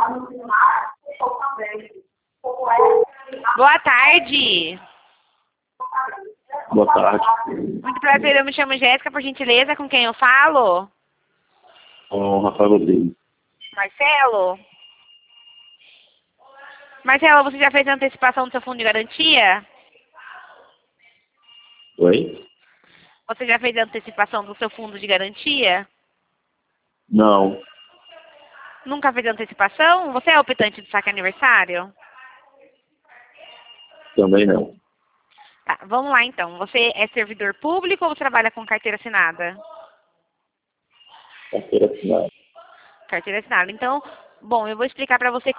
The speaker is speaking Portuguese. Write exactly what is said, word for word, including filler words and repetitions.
Boa tarde. Boa tarde. Muito prazer, eu me chamo Jéssica, por gentileza, com quem eu falo? Com o Rafael Rodrigues. Marcelo? Marcelo, você já fez a antecipação do seu fundo de garantia? Oi? Você já fez a antecipação do seu fundo de garantia? Não. Nunca fez a antecipação? Você é optante do saque aniversário? Também não. Tá, vamos lá então. Você é servidor público ou você trabalha com carteira assinada? Carteira assinada. Carteira assinada. Então, bom, eu vou explicar para você